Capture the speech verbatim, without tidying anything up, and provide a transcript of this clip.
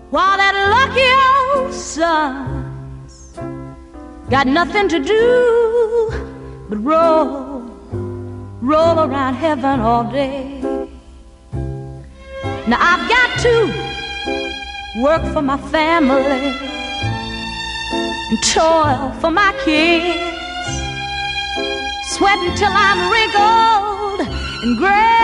while that lucky old son's got nothing to do but roll, roll around heaven all day. Now I've got to work for my family and toil for my kids, sweating till I'm wrinkled and gray.